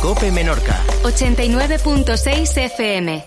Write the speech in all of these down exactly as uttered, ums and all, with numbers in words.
COPE Menorca. ochenta y nueve punto seis F M.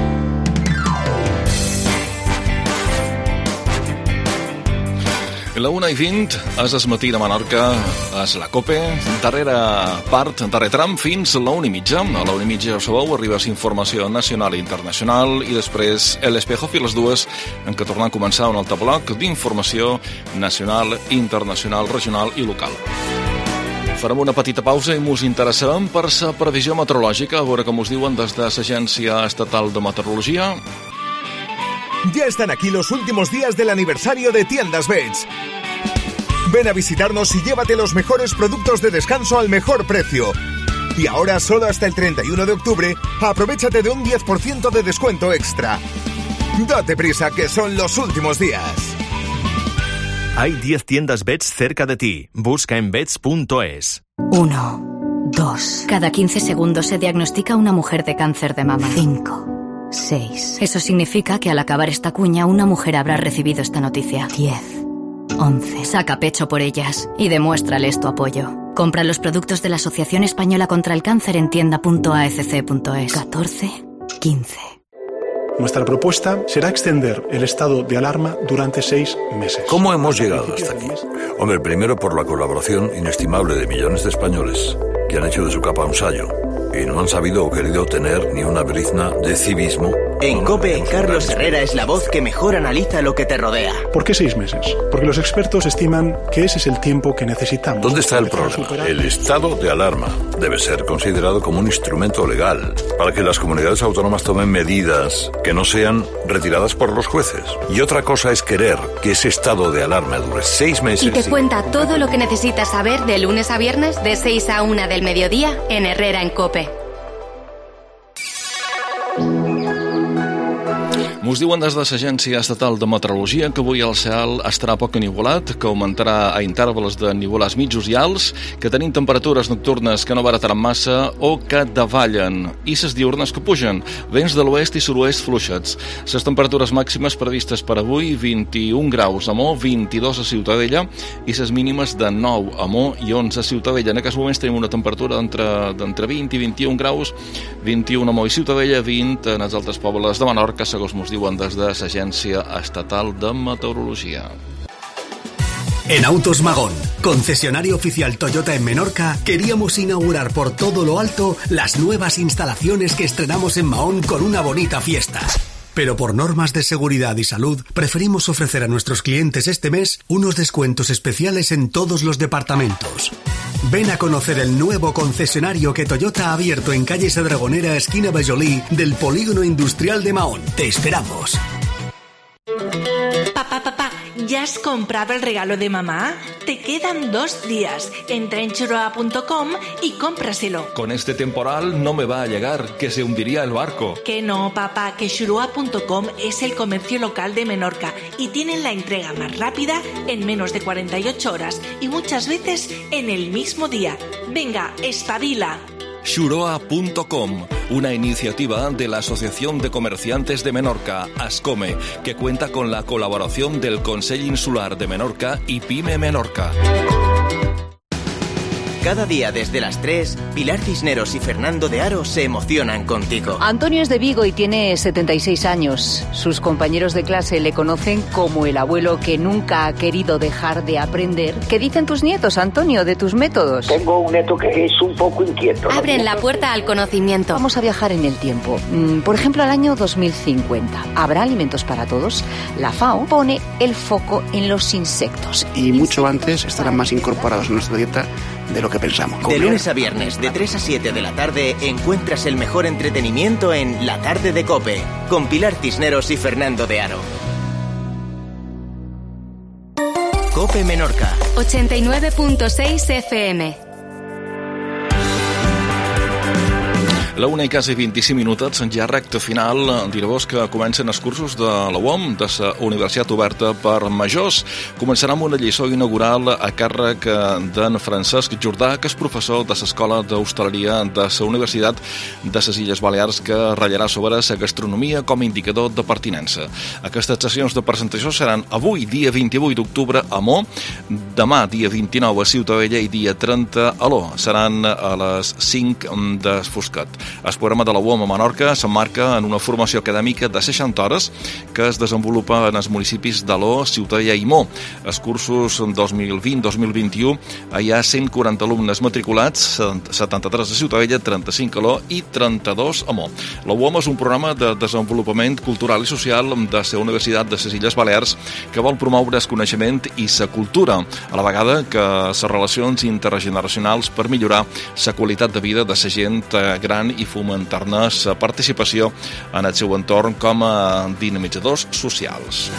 La una i vint, és el matí de Menorca, és la COPE, darrera part, darrer tram, fins a la una i mitja. A la una i mitja, ja ho sabeu, arriba informació nacional i internacional i després El Espejo i les dues, en què tornem a començar un altre bloc d'informació nacional, internacional, regional i local. Farem una petita pausa i mos interessarem per la previsió meteorològica, a veure com us diuen des de l'Agència Estatal de Meteorologia. Ya están aquí los últimos días del aniversario de Tiendas Beds. Ven a visitarnos y llévate los mejores productos de descanso al mejor precio. Y ahora, solo hasta el treinta y uno de octubre, aprovéchate de un diez por ciento de descuento extra. Date prisa, que son los últimos días. Hay diez tiendas Beds cerca de ti. Busca en beds punto es. Uno, dos. Cada quince segundos se diagnostica una mujer de cáncer de mama. Cinco. seis. Eso significa que al acabar esta cuña una mujer habrá recibido esta noticia. diez. once. Saca pecho por ellas y demuéstrales tu apoyo. Compra los productos de la Asociación Española contra el Cáncer en tienda punto a f c punto es. catorce. quince. Nuestra propuesta será extender el estado de alarma durante seis meses. ¿Cómo hemos llegado hasta aquí? Hombre, primero por la colaboración inestimable de millones de españoles que han hecho de su capa un sayo y no han sabido o querido tener ni una brizna de civismo. En COPE, Carlos Herrera es la voz que mejor analiza lo que te rodea. ¿Por qué seis meses? Porque los expertos estiman que ese es el tiempo que necesitamos. ¿Dónde está el problema? El estado de alarma debe ser considerado como un instrumento legal para que las comunidades autónomas tomen medidas que no sean retiradas por los jueces. Y otra cosa es querer que ese estado de alarma dure seis meses. Y te cuenta todo lo que necesitas saber de lunes a viernes de seis a una del mediodía en Herrera en COPE. Mos diuen des de l'Agència Estatal de Meteorologia que avui el cel estarà poc enivolat, que augmentarà a intervals de nivolars mitjos i alts, que tenim temperatures nocturnes que no barataran massa o que davallen, i les diurnes que pugen, vents de l'oest i sud-oest fluixets. Les temperatures màximes previstes per avui, vint-i-un graus a Mo, vint-i-dos a Ciutadella, i les mínimes de nou a Mo i onze a Ciutadella. En aquests moments tenim una temperatura d'entre vint i vint-i-un graus, vint-i-un a Mo i Ciutadella, vint en els altres pobles de Menorca, segons mos diuen des de l'Agència Estatal de Meteorologia. En Autos Magón, concesionario oficial Toyota en Menorca, queríamos inaugurar por todo lo alto las nuevas instalaciones que estrenamos en Mahón con una bonita fiesta. Pero por normas de seguridad y salud, preferimos ofrecer a nuestros clientes este mes unos descuentos especiales en todos los departamentos. Ven a conocer el nuevo concesionario que Toyota ha abierto en calle Sadragonera, esquina Bajolí, del Polígono Industrial de Mahón. Te esperamos. Papá, papá, ¿ya has comprado el regalo de mamá? Te quedan dos días. Entra en churoa punto com y cómpraselo. Con este temporal no me va a llegar, que se hundiría el barco. Que no, papá, que churoa punto com es el comercio local de Menorca y tienen la entrega más rápida en menos de cuarenta y ocho horas y muchas veces en el mismo día. Venga, espabila. churoa punto com, una iniciativa de la Asociación de Comerciantes de Menorca, ASCOME, que cuenta con la colaboración del Consell Insular de Menorca y PYME Menorca. Cada día desde las tres, Pilar Cisneros y Fernando de Aro se emocionan contigo. Antonio es de Vigo y tiene setenta y seis años. Sus compañeros de clase le conocen como el abuelo que nunca ha querido dejar de aprender. ¿Qué dicen tus nietos, Antonio, de tus métodos? Tengo un nieto que es un poco inquieto. Abren la puerta al conocimiento. Vamos a viajar en el tiempo. Por ejemplo, al año dos mil cincuenta. ¿Habrá alimentos para todos? La FAO pone el foco en los insectos. Y mucho antes estarán más incorporados en nuestra dieta de lo que pensamos. De lunes a viernes, de tres a siete de la tarde, encuentras el mejor entretenimiento en La Tarde de COPE, con Pilar Cisneros y Fernando de Aro. COPE Menorca. ochenta y nueve punto seis F M. La una i quasi vint-i-cinc minutets, ja recta final. Diré-vos que comencen els cursos de la U O M, de la Universitat Oberta per Majors. Començarà amb una lliçó inaugural a càrrec d'en Francesc Jordà, que és professor de l'Escola d'Hostaleria de la Universitat de les Illes Balears, que ratllarà sobre la gastronomia com a indicador de pertinença. Aquestes sessions de presentació seran avui, dia vint-i-vuit d'octubre, a Mo, demà, dia vint-i-nou, a Ciutadella, i dia trenta a l'O. Seran a les cinc de Foscat. El programa de la U O M a Menorca s'emmarca en una formació acadèmica de seixanta hores que es desenvolupa en els municipis d'Aló, Ciutadella i Mo. Els cursos dos mil vint dos mil vint-i-u hi ha cent quaranta alumnes matriculats, setanta-tres a Ciutadella, trenta-cinc a Aló i trenta-dos a Mo. La U O M és un programa de desenvolupament cultural i social de la Universitat de les Illes Balears que vol promoure el coneixement i la cultura, a la vegada que les relacions intergeneracionals per millorar la qualitat de vida de la gent gran i fomentar-ne la participació en el seu entorn com a dinamitzadors socials.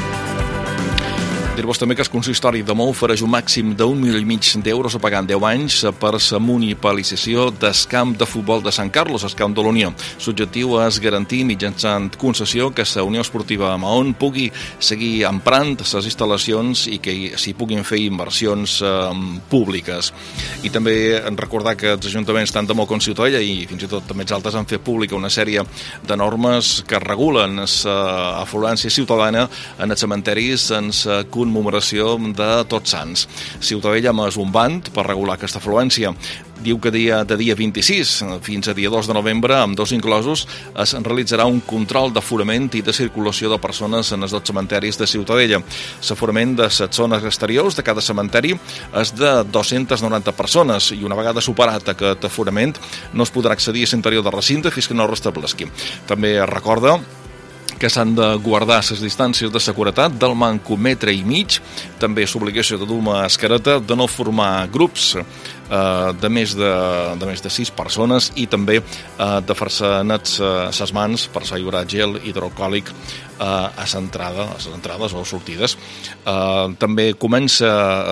Dir-vos també que el consistori de Mo ofereix un màxim d'un milió i mig d'euros a pagar en deu anys per la municipalització del camp de futbol de Sant Carlos, el camp de la Unió. L'objectiu és garantir mitjançant concessió que la Unió Esportiva Mahón pugui seguir emprant les instal·lacions i que s'hi puguin fer inversions eh, públiques. I també recordar que els ajuntaments tant de Mo com Ciutadella i fins i tot també els altres han fet pública una sèrie de normes que regulen l'afluència ciutadana en els cementiris en la commemoració de Tots Sants. Ciutadella és un band per regular aquesta afluència. Diu que dia, de dia vint-i-sis fins a dia dos de novembre, amb dos inclosos, es realitzarà un control d'aforament i de circulació de persones en els dos cementeris de Ciutadella. L'aforament de les zones exteriors de cada cementeri és de dues-centes noranta persones i una vegada superat aquest aforament no es podrà accedir a l'interior del recinte fins que no es restableixi. També es recorda que s'han de guardar les distàncies de seguretat del manco metre i mig, també l'obligació de dur mascareta, de no formar grups eh, de, més de, de més de sis persones i també eh, de fer-se nets les eh, mans per si hi haurà gel hidroalcohòlic eh, a l'entrada, a les entrades o sortides. Eh, també comença,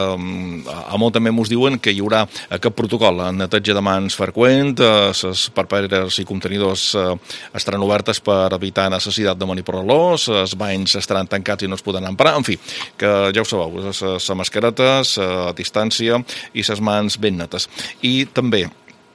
eh, a Mo també ens diuen que hi haurà aquest protocol, neteja de mans freqüent, eh, les papereres i contenidors eh, estaran obertes per evitar necessitat de manipuladors, els banys estaran tancats i no es poden emprar, en fi, que ja ho sabeu, la mascareta, la distància i les mans ben netes. I també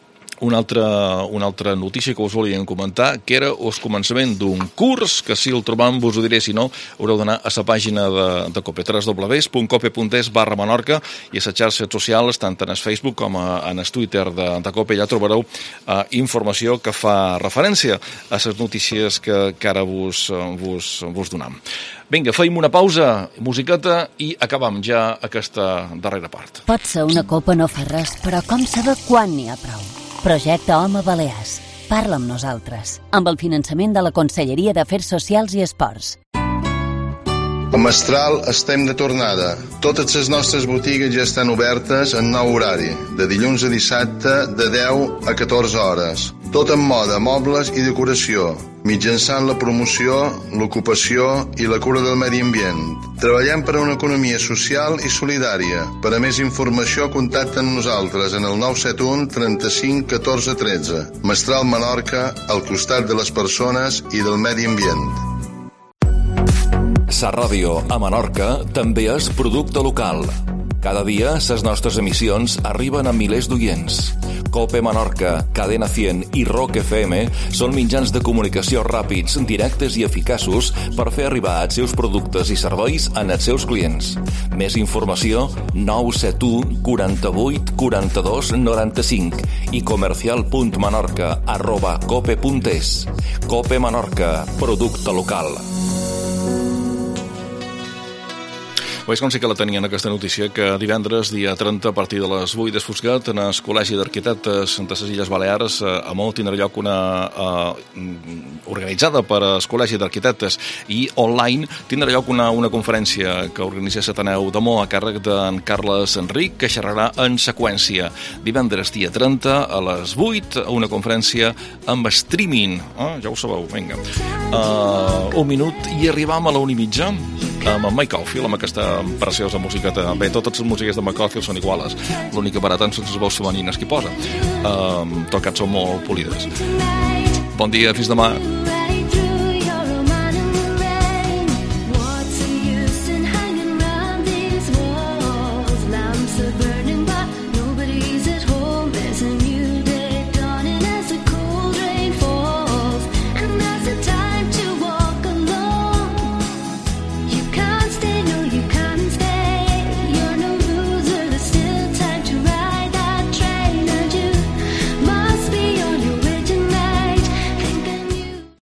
una altra, una altra notícia que us volíem comentar, que era el començament d'un curs, que si el trobam vos ho diré, si no, haureu d'anar a la pàgina de, de Cope, w w w punt cope punt es barra Menorca, i a les xarxes socials, tant en el Facebook com a, en el Twitter de, de Cope, ja trobareu uh, informació que fa referència a les notícies que, que ara vos, vos, vos donam. Vinga, feim una pausa, musiqueta, i acabam ja aquesta darrera part. Pot ser una copa no fa res, però com saber quan n'hi ha prou? Projecte Home Balears. Parla amb nosaltres. Amb el finançament de la Conselleria d'Afers Socials i Esports. A Mestral estem de tornada. Totes les nostres botigues ja estan obertes en nou horari, de dilluns a dissabte de deu a catorze hores. Tot en moda, mobles i decoració, mitjançant la promoció, l'ocupació i la cura del medi ambient. Treballem per a una economia social i solidària. Per a més informació, contacta amb nosaltres en el nou set u trenta-cinc catorze tretze. Mestral Menorca, al costat de les persones i del medi ambient. Sa Ràdio a Menorca també és producte local. Cada dia, les nostres emissions arriben a milers d'oients. Cope Menorca, Cadena cent i Rock F M són mitjans de comunicació ràpids, directes i eficaços per fer arribar els seus productes i serveis als seus clients. Més informació, nou set u quaranta-vuit quaranta-dos noranta-cinc i comercial punt menorca arroba cope punt es. Cope Menorca, producte local. Veus com sí que la tenien, aquesta notícia, que divendres, dia trenta, a partir de les vuit d'Esfoscat, en el Col·legi d'Arquitectes de les Illes Balears, a Mo tindrà lloc una uh, organitzada per al Col·legi d'Arquitectes i online tindrà lloc una, una conferència que organitza l'Ateneu de Mo a càrrec d'en Carles Enric, que xerrarà en seqüència. Divendres, dia trenta, a les vuit, una conferència amb streaming. Ah, ja ho sabeu, vinga. Uh, un minut i arribam a la una i mitja amb en Mike Caulfield, amb aquesta preciosa musiqueta. Bé, totes les músiques de McCarthy són iguales. L'únic que baraten són les veus femenines que hi posa. Um, tot cas són molt polides. Bon dia, fins demà.